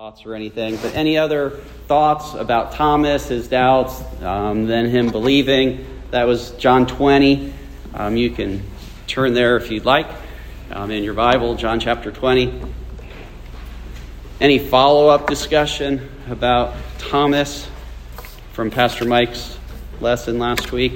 thoughts or anything, but any other thoughts about Thomas, his doubts, then him believing? That was John 20. You can turn there if you'd like in your Bible, John chapter 20. Any follow-up discussion about Thomas from Pastor Mike's lesson last week?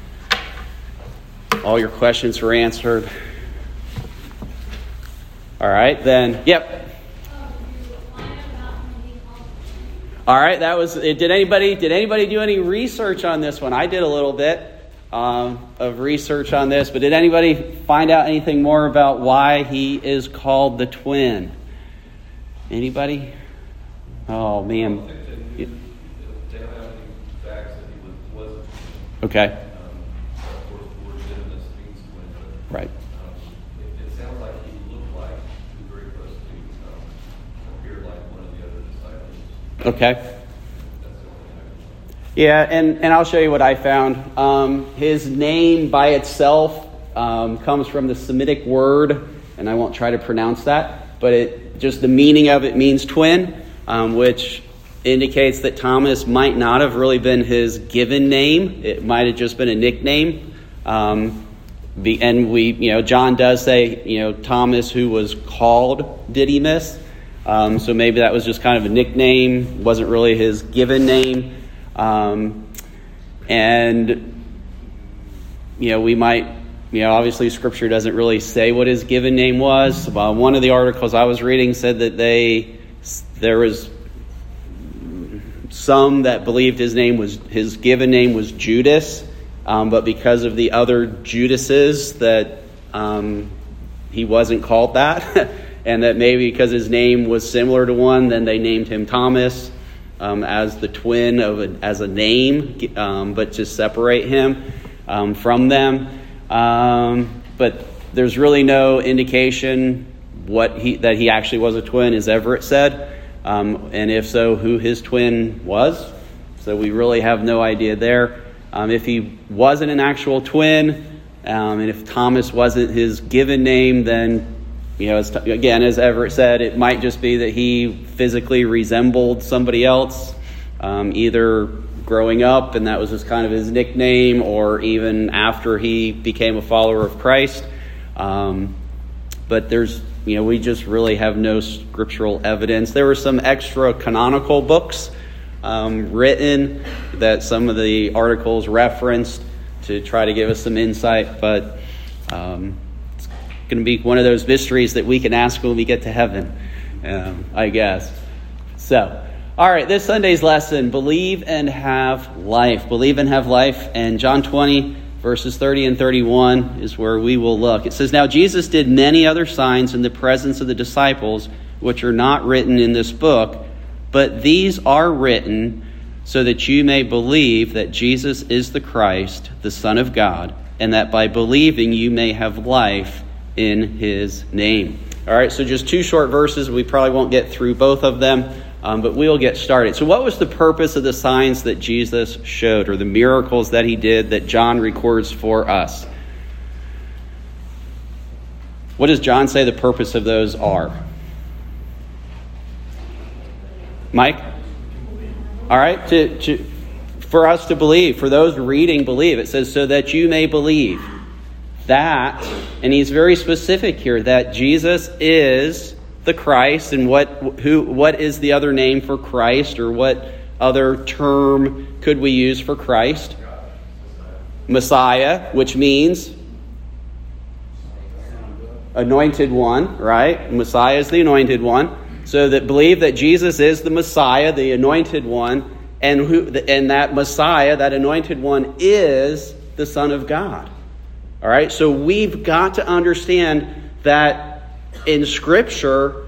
All your questions were answered. All right, then. Yep. All right, that was. Did anybody do any research on this one? I did a little bit of research on this, but did anybody find out anything more about why he is called the twin? Anybody? Oh man. Okay. Right. It sounds like he looked like he was very close to appeared like one of the other disciples. Okay. Yeah, and I'll show you what I found. His name by itself comes from the Semitic word, and I won't try to pronounce that, but just the meaning of it means twin, which indicates that Thomas might not have really been his given name. It might have just been a nickname. And John does say, Thomas, who was called Didymus. So maybe that was just kind of a nickname, wasn't really his given name. We might, obviously Scripture doesn't really say what his given name was. One of the articles I was reading said that there was some that believed his given name was Judas. But because of the other Judases that he wasn't called that, and that maybe because his name was similar to one, then they named him Thomas as the twin as a name, but to separate him from them. But there's really no indication that he actually was a twin, as Everett said, and if so, who his twin was. So we really have no idea there. If he wasn't an actual twin, and if Thomas wasn't his given name, then, as Everett said, it might just be that he physically resembled somebody else, either growing up, and that was just kind of his nickname, or even after he became a follower of Christ. But we just really have no scriptural evidence. There were some extra canonical books written that some of the articles referenced to try to give us some insight, but it's going to be one of those mysteries that we can ask when we get to heaven, I guess. So, all right, this Sunday's lesson, believe and have life. Believe and have life, and John 20, verses 30 and 31 is where we will look. It says, "Now Jesus did many other signs in the presence of the disciples, which are not written in this book, but these are written so that you may believe that Jesus is the Christ, the Son of God, and that by believing you may have life in his name." All right, so just two short verses. We probably won't get through both of them, but we'll get started. So what was the purpose of the signs that Jesus showed, or the miracles that he did that John records for us? What does John say the purpose of those are? Mike? All right, for us to believe, for those reading, believe. It says, so that you may believe that, and he's very specific here, that Jesus is the Christ. And what is the other name for Christ, or what other term could we use for Christ? Messiah, which means anointed one, right? Messiah is the anointed one. So that believe that Jesus is the Messiah, the anointed one, and that Messiah, that anointed one, is the Son of God. All right, so we've got to understand that in Scripture,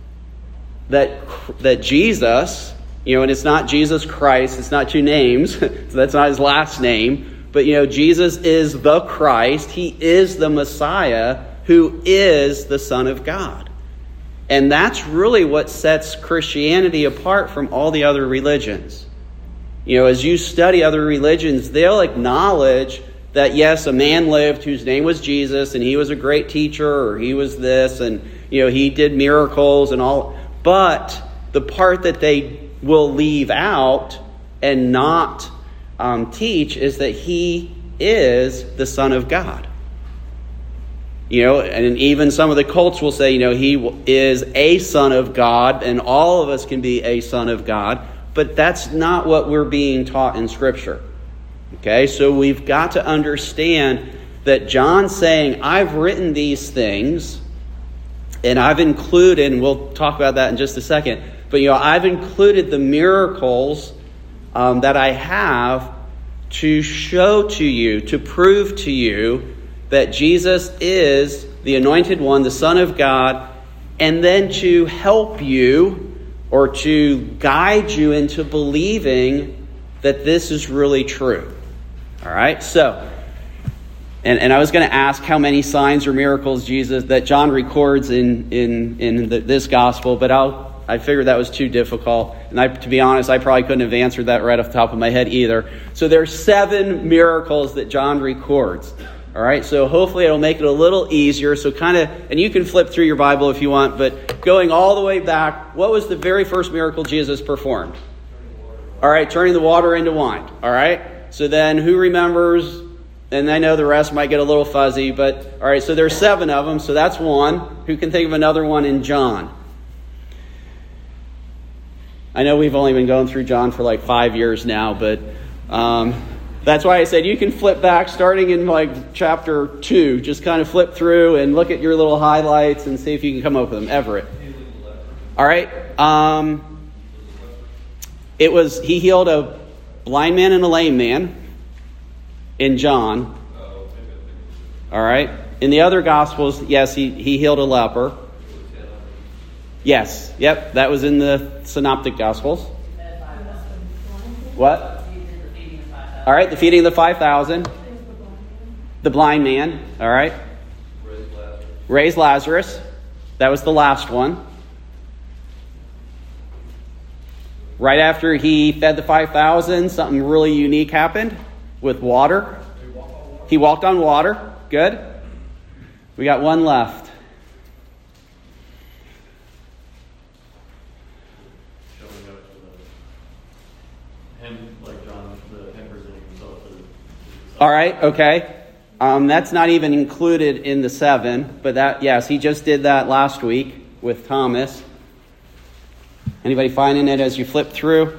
that Jesus, and it's not Jesus Christ, it's not two names, so that's not his last name, but Jesus is the Christ, he is the Messiah, who is the Son of God. And that's really what sets Christianity apart from all the other religions. As you study other religions, they'll acknowledge that, yes, a man lived whose name was Jesus, and he was a great teacher, or he was this, and, he did miracles and all. But the part that they will leave out and not teach is that he is the Son of God. And even some of the cults will say, he is a son of God, and all of us can be a son of God. But that's not what we're being taught in Scripture. Okay, so we've got to understand that John's saying, I've written these things, and I've included, and we'll talk about that in just a second, but I've included the miracles that I have to show to you, to prove to you that Jesus is the Anointed One, the Son of God, and then to help you or to guide you into believing that this is really true. All right, so, and I was going to ask how many signs or miracles that John records in this gospel, but I figured that was too difficult. And to be honest, I probably couldn't have answered that right off the top of my head either. So there's 7 miracles that John records. All right, so hopefully it'll make it a little easier. So and you can flip through your Bible if you want, but going all the way back, what was the very first miracle Jesus performed? All right, turning the water into wine. All right, so then who remembers? And I know the rest might get a little fuzzy, but all right, so there's 7 of them, so that's one. Who can think of another one in John? I know we've only been going through John for like 5 years now, but that's why I said you can flip back starting in chapter 2. Just kind of flip through and look at your little highlights and see if you can come up with them. Everett. All right. He healed a blind man and a lame man in John. All right. In the other Gospels, yes, he healed a leper. Yes. Yep. That was in the Synoptic Gospels. What? All right, the feeding of the 5,000. The blind man. All right. Raised Lazarus. That was the last one. Right after he fed the 5,000, something really unique happened with water. He walked on water. Good. We got one left. All right, okay. That's not even included in the 7, but yes, he just did that last week with Thomas. Anybody finding it as you flip through?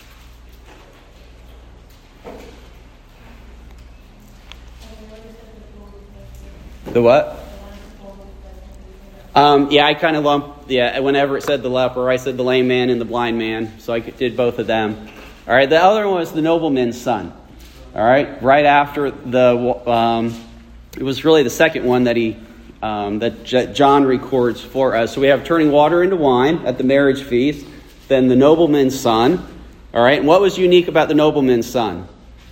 The what? I kind of lumped, whenever it said the leper, I said the lame man and the blind man, so I did both of them. All right, the other one was the nobleman's son. All right, right after it was really the second one that John records for us. So we have turning water into wine at the marriage feast, then the nobleman's son. All right, and what was unique about the nobleman's son?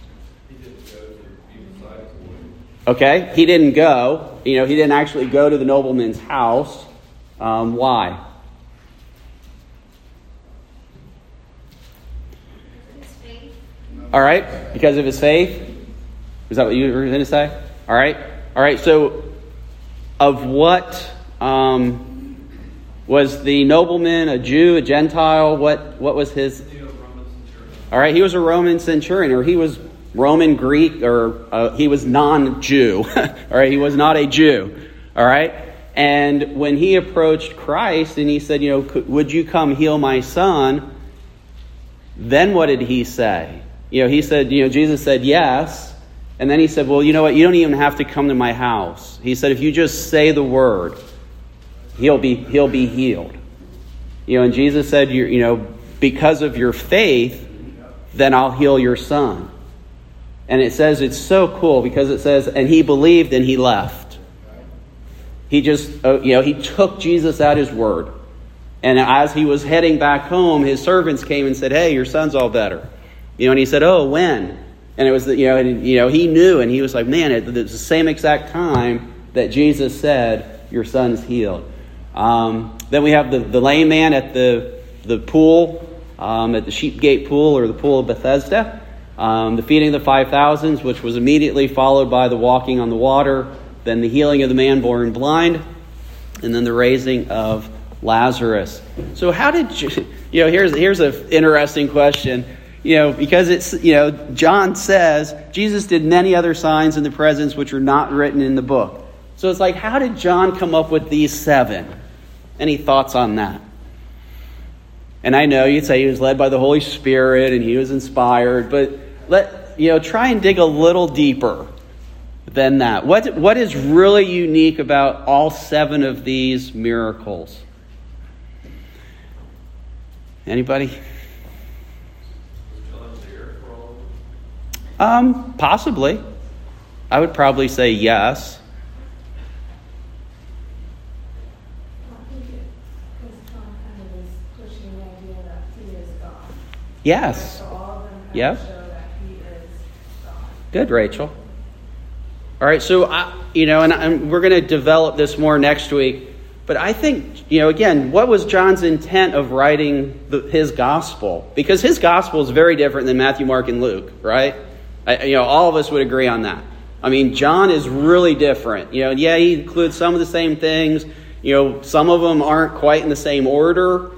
Okay, he didn't go. He didn't actually go to the nobleman's house. Why? All right, because of his faith. Is that what you were going to say? All right. So, of what was the nobleman? A Jew, a Gentile? What was his? All right, he was a Roman centurion, or he was Roman Greek, or he was non-Jew. All right, he was not a Jew. All right, and when he approached Christ and he said, would you come heal my son? Then what did he say? He said, Jesus said yes. And then he said, well, you know what? You don't even have to come to my house. He said, if you just say the word, he'll be healed. And Jesus said, because of your faith, then I'll heal your son. And it says, it's so cool because it says, and he believed and he left. He just, he took Jesus at his word. And as he was heading back home, his servants came and said, hey, your son's all better. And he said, oh, when? And it was, he knew, and he was like, man, it's the same exact time that Jesus said, your son's healed. Then we have the lame man at the pool, at the Sheep Gate pool, or the pool of Bethesda. The feeding of the 5,000, which was immediately followed by the walking on the water, then the healing of the man born blind, and then the raising of Lazarus. So how did here's an interesting question. Because it's, John says Jesus did many other signs in the presence which are not written in the book. So it's like, how did John come up with these 7? Any thoughts on that? And I know you'd say he was led by the Holy Spirit and he was inspired, but try and dig a little deeper than that. What is really unique about all 7 of these miracles? Anybody? Was John there for all of them? Possibly. I would probably say yes. I think because John kind of is pushing the idea that he is God. Yes. So all of them Yep. show that he is God. Good, Rachel. All right, so and we're going to develop this more next week. But I think, again, what was John's intent of writing his gospel? Because his gospel is very different than Matthew, Mark, and Luke, right? All of us would agree on that. I mean, John is really different. He includes some of the same things. Some of them aren't quite in the same order.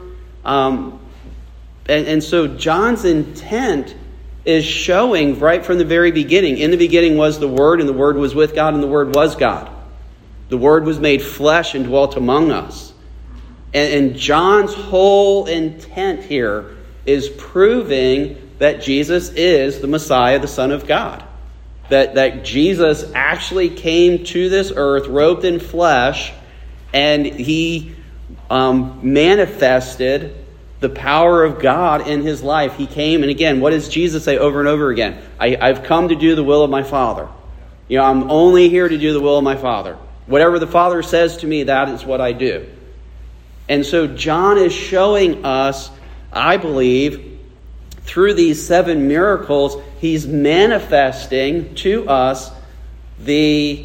And so John's intent is showing right from the very beginning. In the beginning was the Word, and the Word was with God, and the Word was God. The Word was made flesh and dwelt among us. And John's whole intent here is proving that Jesus is the Messiah, the Son of God. That Jesus actually came to this earth, robed in flesh, and he manifested the power of God in his life. He came, and again, what does Jesus say over and over again? I've come to do the will of my Father. I'm only here to do the will of my Father. Whatever the Father says to me, that is what I do. And so John is showing us, I believe, through these 7 miracles, he's manifesting to us the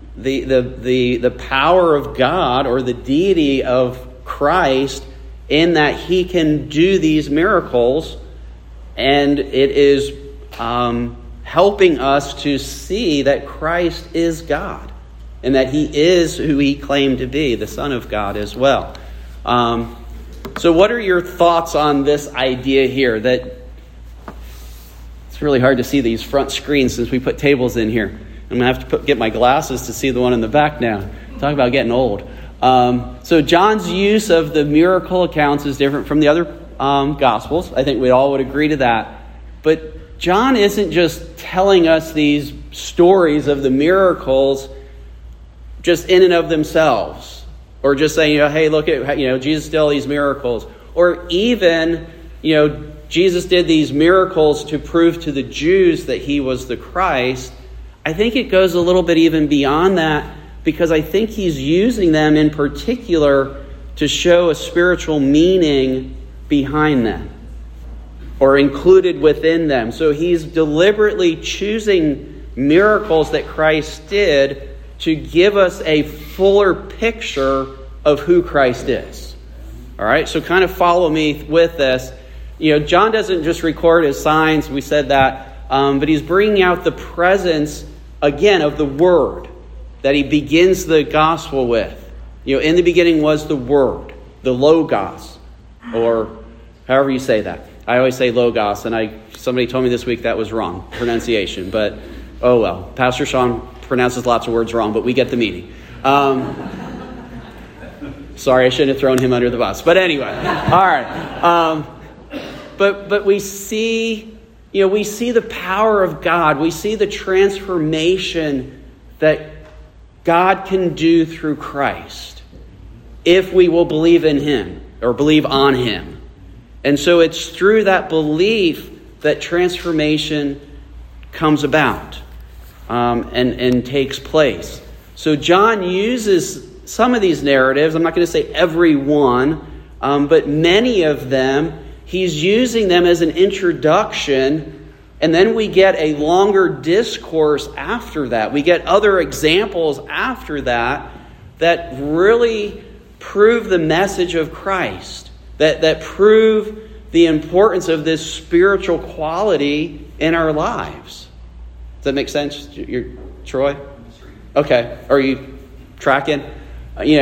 power of God, or the deity of Christ, in that he can do these miracles, and it is helping us to see that Christ is God, and that he is who he claimed to be, the Son of God as well. So what are your thoughts on this idea here? That it's really hard to see these front screens since we put tables in here. I'm going to have to get my glasses to see the one in the back now. Talk about getting old. So John's use of the miracle accounts is different from the other Gospels. I think we all would agree to that. But John isn't just telling us these stories of the miracles just in and of themselves, or just saying, hey, look at, Jesus did all these miracles, or even, Jesus did these miracles to prove to the Jews that he was the Christ. I think it goes a little bit even beyond that, because I think he's using them in particular to show a spiritual meaning behind them, or included within them. So he's deliberately choosing miracles that Christ did to give us a fuller picture of who Christ is. All right, so kind of follow me with this. John doesn't just record his signs, we said that, but he's bringing out the presence, again, of the Word that he begins the gospel with. In the beginning was the Word, the Logos, or however you say that. I always say Logos, and somebody told me this week that was wrong pronunciation, but oh well. Pastor Sean pronounces lots of words wrong, but we get the meaning. Sorry, I shouldn't have thrown him under the bus. But anyway, all right. But we see, we see the power of God. We see the transformation that God can do through Christ if we will believe in him or believe on him. And so it's through that belief that transformation comes about and takes place. So John uses some of these narratives. I'm not going to say every one, but many of them, he's using them as an introduction. And then we get a longer discourse after that. We get other examples after that really prove the message of Christ, that prove the importance of this spiritual quality in our lives. Does that make sense, Troy? Okay. Are you tracking?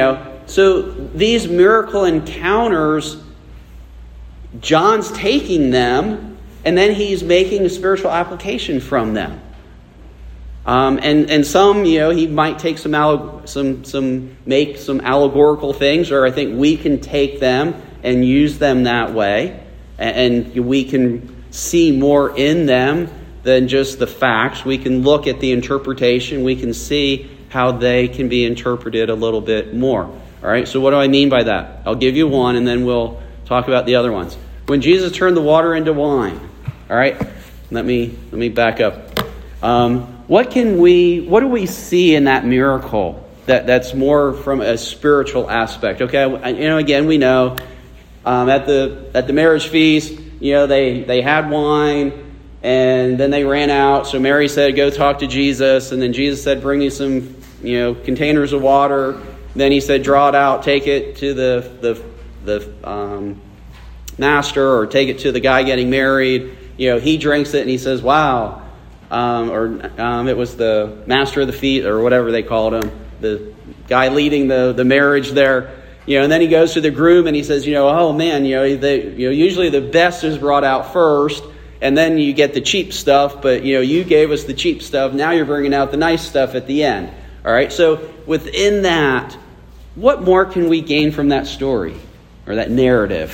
So these miracle encounters, John's taking them, and then he's making a spiritual application from them. And some, he might take make some allegorical things, or I think we can take them and use them that way, and we can see more in them than just the facts. We can look at the interpretation. We can see how they can be interpreted a little bit more. All right, so what do I mean by that? I'll give you one, and then we'll talk about the other ones. When Jesus turned the water into wine, all right, let me back up. What do we see in that miracle that's more from a spiritual aspect? Okay, again, we know at the marriage feast, they had wine, and then they ran out. So Mary said, "Go talk to Jesus," and then Jesus said, "Bring me some, containers of water." Then he said, "Draw it out, take it to the master, or take it to the guy getting married." He drinks it and he says, "Wow." It was the master of the feast, or whatever they called him, the guy leading the marriage there. And then he goes to the groom and he says, "Oh man, usually the best is brought out first, and then you get the cheap stuff. But you gave us the cheap stuff. Now you're bringing out the nice stuff at the end." All right. So within that, what more can we gain from that story or that narrative?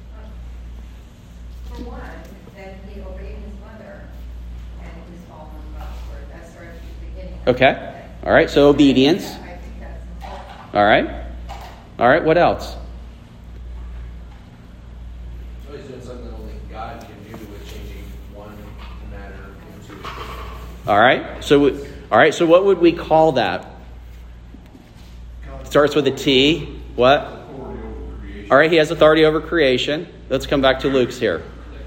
For one, that he obeyed his mother and his fallen backward. That starts at the beginning. Okay. All right. So obedience. I think that's important. All right. All right. What else? So he's doing something that only God can do with changing one matter into a All right. So what would we call that? Starts with a T. What? All right. He has authority over creation. Let's come back to Luke's here.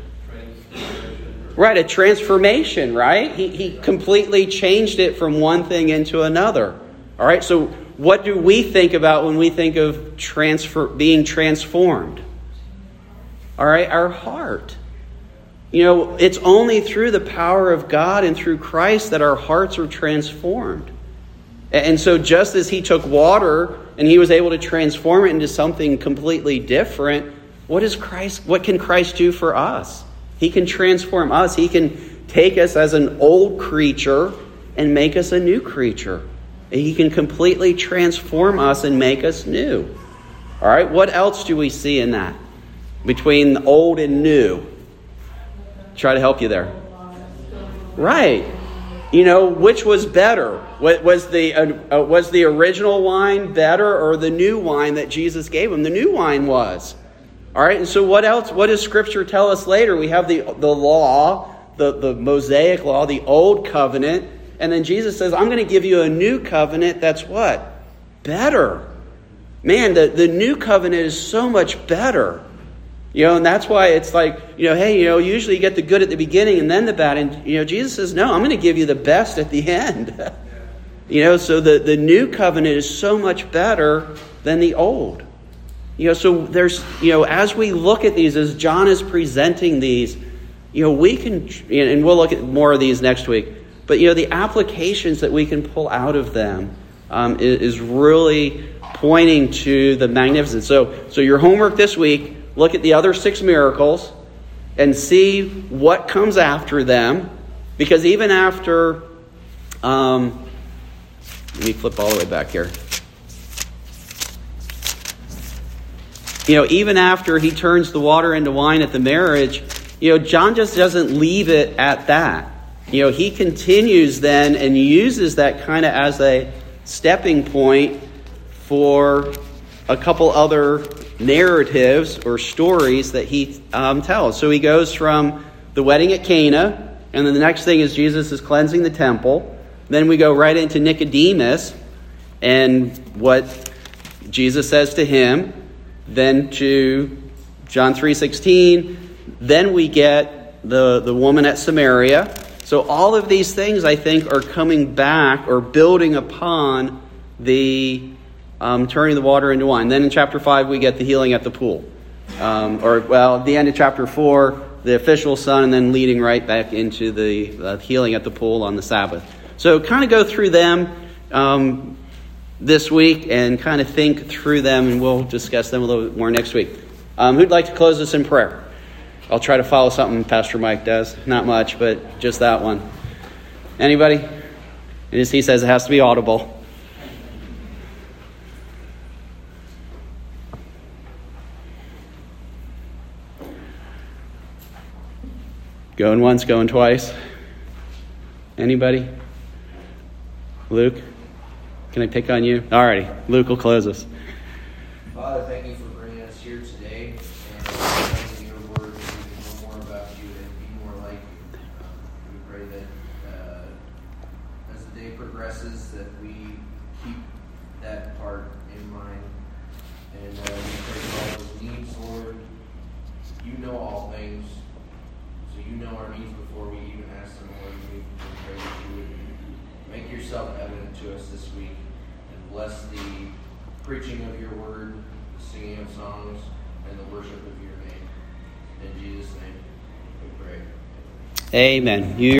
Right. A transformation. Right. He completely changed it from one thing into another. All right. So what do we think about when we think of being transformed? All right. Our heart. It's only through the power of God and through Christ that our hearts are transformed. And so just as he took water and he was able to transform it into something completely different, what can Christ do for us? He can transform us. He can take us as an old creature and make us a new creature. He can completely transform us and make us new. All right, what else do we see in that? Between old and new. Try to help you there. Right. Which was better? Was the original wine better, or the new wine that Jesus gave him? The new wine was. All right. And so what else? What does Scripture tell us later? We have the law, the Mosaic law, the old covenant. And then Jesus says, "I'm going to give you a new covenant that's what? Better." Man, the new covenant is so much better. And that's why it's like, hey, usually you get the good at the beginning and then the bad. And, Jesus says, no, I'm going to give you the best at the end. So the new covenant is so much better than the old. So there's, as we look at these, as John is presenting these, we can, and we'll look at more of these next week, but, the applications that we can pull out of them is really pointing to the magnificence. So your homework this week, look at the other 6 miracles and see what comes after them. Because even after, let me flip all the way back here. Even after he turns the water into wine at the marriage, John just doesn't leave it at that. He continues then and uses that kind of as a stepping point for a couple other narratives or stories that he tells. So he goes from the wedding at Cana, and then the next thing is Jesus is cleansing the temple. Then we go right into Nicodemus and what Jesus says to him. Then to John 3:16. Then we get the woman at Samaria. So all of these things, I think, are coming back or building upon the turning the water into wine. Then in chapter 5, we get the healing at the pool. At the end of chapter 4, the official son, and then leading right back into the healing at the pool on the Sabbath. So kind of go through them. this week and kind of think through them, and we'll discuss them a little bit more next week. Who'd like to close us in prayer? I'll try to follow something Pastor Mike does. Not much, but just that one. Anybody? And as he says, it has to be audible. Going once, going twice. Anybody? Luke? Can I pick on you? Alrighty, Luke will close us. Father, thank you for bringing us here today and in your word that we can know more about you and be more like you. We pray that as the day progresses that we keep that part in mind. And we pray for all those needs, Lord. You know all things. So you know our needs before we even ask them, Lord. We pray that you would make yourself evident to us this week and bless the preaching of your word, the singing of songs, and the worship of your name. In Jesus' name we pray. Amen.